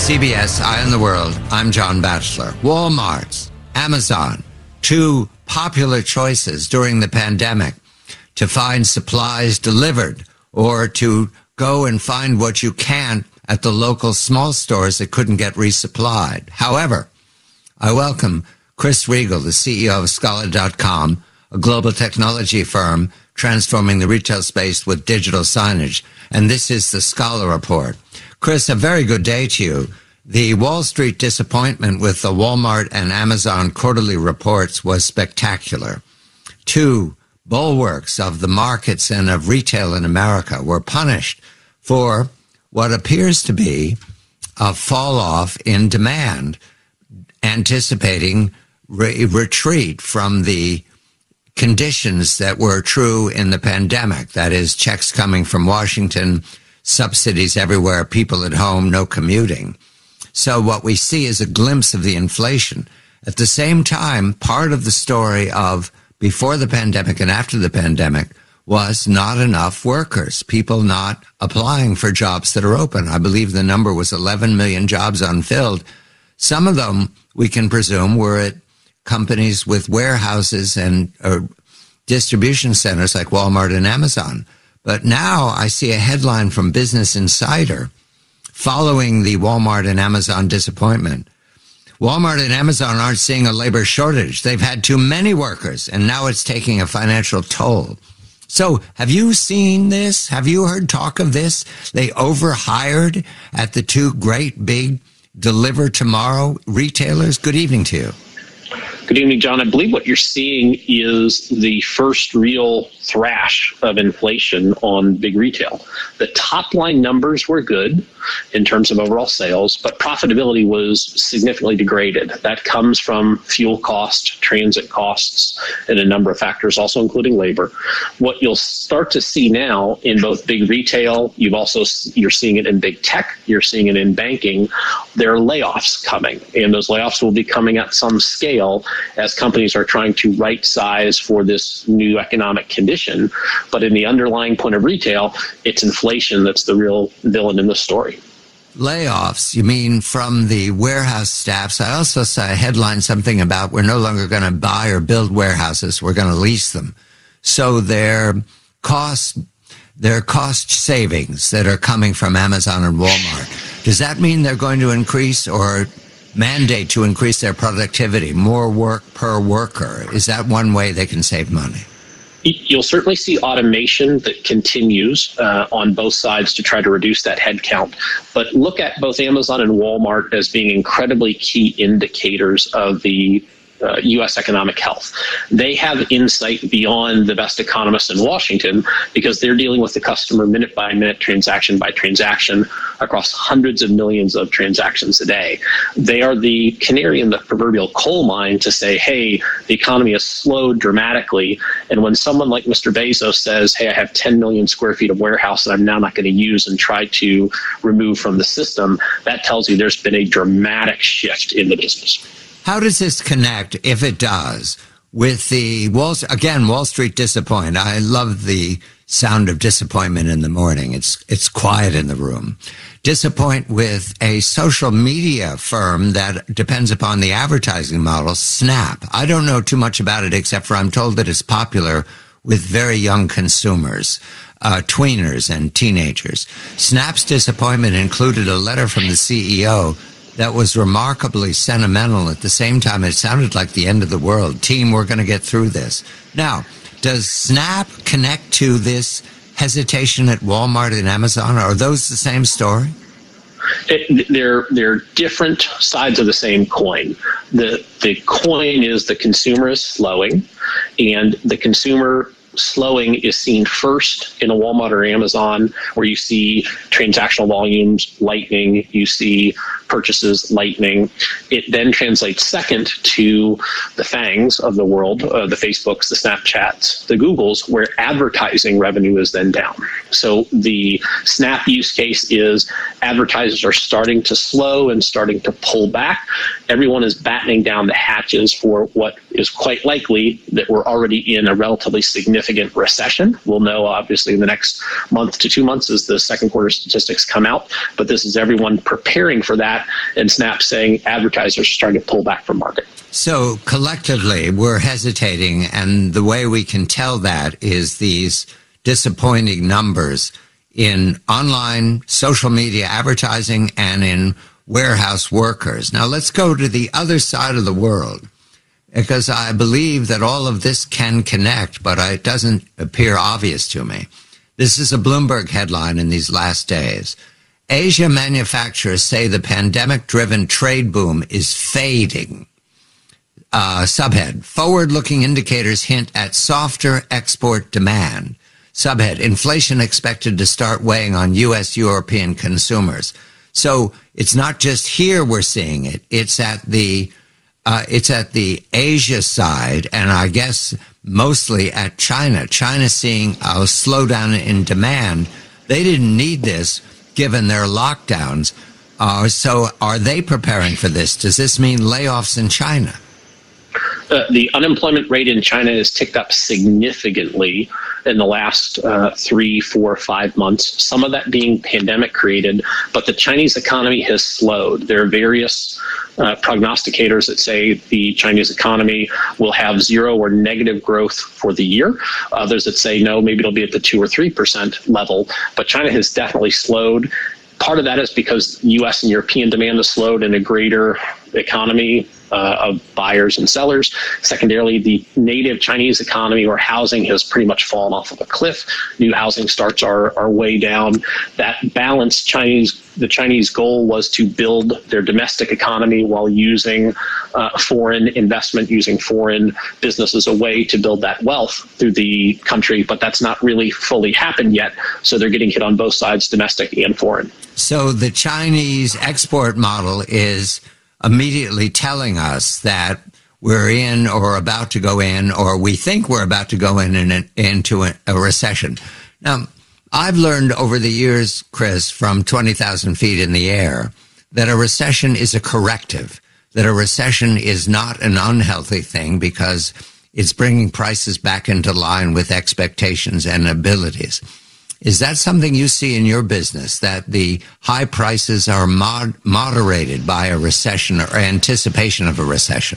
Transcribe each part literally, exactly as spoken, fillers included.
C B S Eye on the World, I'm John Batchelor. Walmart, Amazon, two popular choices during the pandemic to find supplies delivered or to go and find what you can't at the local small stores that couldn't get resupplied. However, I welcome Chris Riegel, the C E O of Scholar dot com, a global technology firm transforming the retail space with digital signage. And this is the Scholar Report. Chris, a very good day to you. The Wall Street disappointment with the Walmart and Amazon quarterly reports was spectacular. Two bulwarks of the markets and of retail in America were punished for what appears to be a fall off in demand, anticipating re- retreat from the conditions that were true in the pandemic. That is, checks coming from Washington, subsidies everywhere, people at home, no commuting. So what we see is a glimpse of the inflation. At the same time, part of the story of before the pandemic and after the pandemic was not enough workers, people not applying for jobs that are open. I believe the number was eleven million jobs unfilled. Some of them, we can presume, were at companies with warehouses and uh, distribution centers like Walmart and Amazon. But now I see a headline from Business Insider following the Walmart and Amazon disappointment. Walmart and Amazon aren't seeing a labor shortage. They've had too many workers, and now it's taking a financial toll. So have you seen this? Have you heard talk of this? They overhired at the two great big Deliver Tomorrow retailers. Good evening to you. Good evening, John. I believe what you're seeing is the first real thrash of inflation on big retail. The top line numbers were good in terms of overall sales, but profitability was significantly degraded. That comes from fuel cost, transit costs, and a number of factors, also including labor. What you'll start to see now in both big retail, you've also you're seeing it in big tech, you're seeing it in banking. There are layoffs coming, and those layoffs will be coming at some scale as companies are trying to right size for this new economic condition. But in the underlying point of retail, it's inflation that's the real villain in the story. Layoffs, you mean from the warehouse staffs? I also saw a headline, something about we're no longer going to buy or build warehouses, we're going to lease them. So their cost, their cost savings that are coming from Amazon and Walmart, does that mean they're going to increase or mandate to increase their productivity, more work per worker? Is that one way they can save money? You'll certainly see automation that continues uh, on both sides to try to reduce that headcount. But look at both Amazon and Walmart as being incredibly key indicators of the Uh, U S economic health. They have insight beyond the best economists in Washington because they're dealing with the customer minute by minute, transaction by transaction across hundreds of millions of transactions a day. They are the canary in the proverbial coal mine to say, hey, the economy has slowed dramatically. And when someone like Mister Bezos says, hey, I have ten million square feet of warehouse that I'm now not going to use and try to remove from the system, that tells you there's been a dramatic shift in the business. How does this connect, if it does, with the Wall, again, Wall Street disappoint? I love the sound of disappointment in the morning. It's it's quiet in the room. Disappoint with a social media firm that depends upon the advertising model, Snap. I don't know too much about it except for I'm told that it's popular with very young consumers, uh, tweeners and teenagers. Snap's disappointment included a letter from the C E O that was remarkably sentimental. At the same time, it sounded like the end of the world. Team, we're going to get through this. Now, does Snap connect to this hesitation at Walmart and Amazon? Are those the same story? It, they're they're different sides of the same coin. The the coin is the consumer is slowing, and the consumer slowing is seen first in a Walmart or Amazon, where you see transactional volumes lightening, you see purchases lightening. It then translates second to the FANGs of the world, uh, the Facebooks, the Snapchats, the Googles, where advertising revenue is then down. So the Snap use case is advertisers are starting to slow and starting to pull back. Everyone is battening down the hatches for what is quite likely that we're already in a relatively significant recession. We'll know, obviously, in the next month to two months as the second quarter statistics come out, but this is everyone preparing for that that, and Snap saying advertisers are starting to pull back from market. So collectively, we're hesitating, and the way we can tell that is these disappointing numbers in online social media advertising and in warehouse workers. Now let's go to the other side of the world, because I believe that all of this can connect, but it doesn't appear obvious to me. This is a Bloomberg headline in these last days. Asia manufacturers say the pandemic-driven trade boom is fading. Uh, subhead, forward-looking indicators hint at softer export demand. Subhead, inflation expected to start weighing on U S European consumers. So it's not just here we're seeing it. It's at the uh, it's at the Asia side, and I guess mostly at China. China seeing a slowdown in demand. They didn't need this given their lockdowns. Uh, so are they preparing for this? Does this mean layoffs in China? Uh, the unemployment rate in China has ticked up significantly in the last uh, three, four, five months, some of that being pandemic created, but the Chinese economy has slowed. There are various uh, prognosticators that say the Chinese economy will have zero or negative growth for the year. Others that say, no, maybe it'll be at the two or three percent level, but China has definitely slowed. Part of that is because U S and European demand has slowed in a greater economy uh, of buyers and sellers. Secondarily, the native Chinese economy or housing has pretty much fallen off of a cliff. New housing starts are, are way down. That balanced Chinese, the Chinese goal was to build their domestic economy while using uh, foreign investment, using foreign business as a way to build that wealth through the country, but that's not really fully happened yet. So they're getting hit on both sides, domestic and foreign. So the Chinese export model is immediately telling us that we're in or about to go in, or we think we're about to go in, in, in into a, a recession. Now, I've learned over the years, Chris, from twenty thousand feet in the air, that a recession is a corrective, that a recession is not an unhealthy thing because it's bringing prices back into line with expectations and abilities. Is that something you see in your business, that the high prices are mod- moderated by a recession or anticipation of a recession?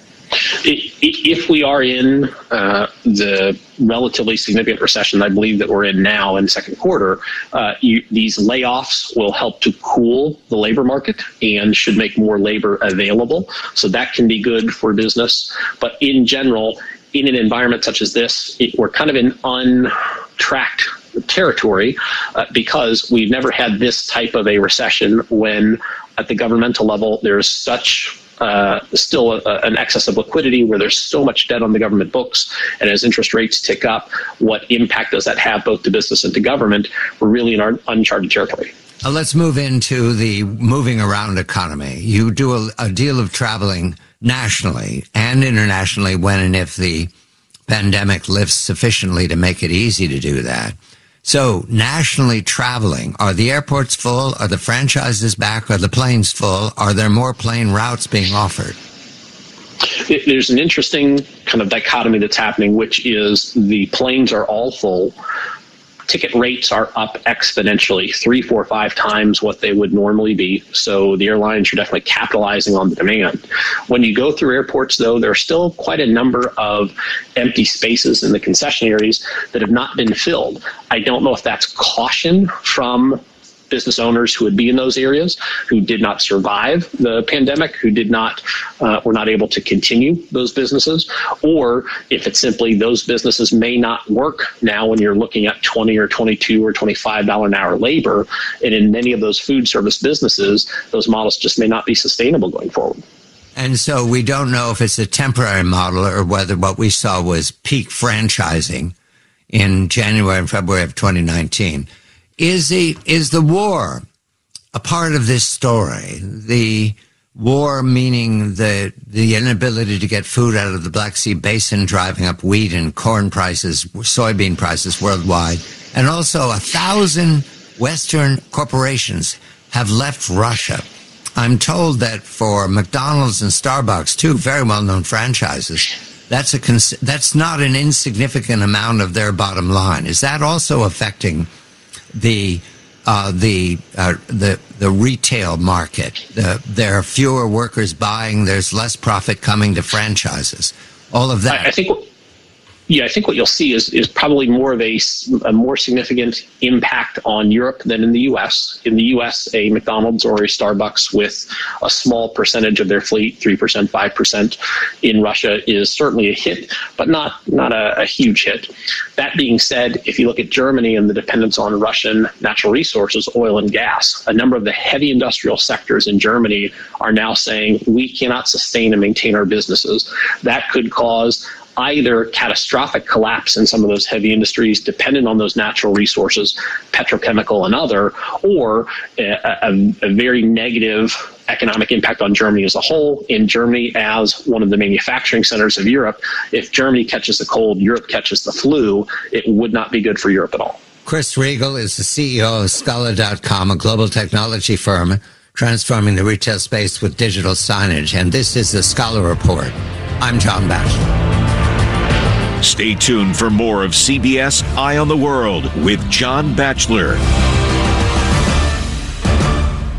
If we are in uh, the relatively significant recession I believe that we're in now in the second quarter, uh, you, these layoffs will help to cool the labor market and should make more labor available. So that can be good for business. But in general, in an environment such as this, it, we're kind of in untracked territory uh, because we've never had this type of a recession when at the governmental level there's such uh, still a, a, an excess of liquidity where there's so much debt on the government books, and as interest rates tick up, what impact does that have both to business and to government? We're really in our uncharted territory. Uh, let's move into the moving around economy. You do a, a deal of traveling nationally and internationally when and if the pandemic lifts sufficiently to make it easy to do that. So nationally traveling, are the airports full? Are the franchises back? Are the planes full? Are there more plane routes being offered? There's an interesting kind of dichotomy that's happening, which is the planes are all full. Ticket rates are up exponentially, three, four, five times what they would normally be. So the airlines are definitely capitalizing on the demand. When you go through airports, though, there are still quite a number of empty spaces in the concession areas that have not been filled. I don't know if that's caution from business owners who would be in those areas, who did not survive the pandemic, who did not, uh, were not able to continue those businesses, or if it's simply those businesses may not work now when you're looking at twenty or twenty-two or twenty-five dollars an hour labor. And in many of those food service businesses, those models just may not be sustainable going forward. And so we don't know if it's a temporary model or whether what we saw was peak franchising in January and February of twenty nineteen. Is the, is the war a part of this story? The war meaning the, the inability to get food out of the Black Sea Basin, driving up wheat and corn prices, soybean prices worldwide. And also a thousand Western corporations have left Russia. I'm told that for McDonald's and Starbucks, two very well-known franchises, that's a cons- that's not an insignificant amount of their bottom line. Is that also affecting the uh, the uh, the the retail market. The, there are fewer workers buying. There's less profit coming to franchises. All of that. I, I think. Yeah, I think what you'll see is is probably more of a, a more significant impact on Europe than in the U S. In the U S, a McDonald's or a Starbucks with a small percentage of their fleet, three percent, five percent, in Russia is certainly a hit, but not, not a, a huge hit. That being said, if you look at Germany and the dependence on Russian natural resources, oil and gas, a number of the heavy industrial sectors in Germany are now saying we cannot sustain and maintain our businesses. That could cause either catastrophic collapse in some of those heavy industries dependent on those natural resources, petrochemical and other, or a, a, a very negative economic impact on Germany as a whole. In Germany, as one of the manufacturing centers of Europe, if Germany catches the cold, Europe catches the flu, it would not be good for Europe at all. Chris Riegel is the C E O of Scala dot com, a global technology firm transforming the retail space with digital signage. And this is the Scala Report. I'm John Batchelor. Stay tuned for more of C B S Eye on the World with John Batchelor.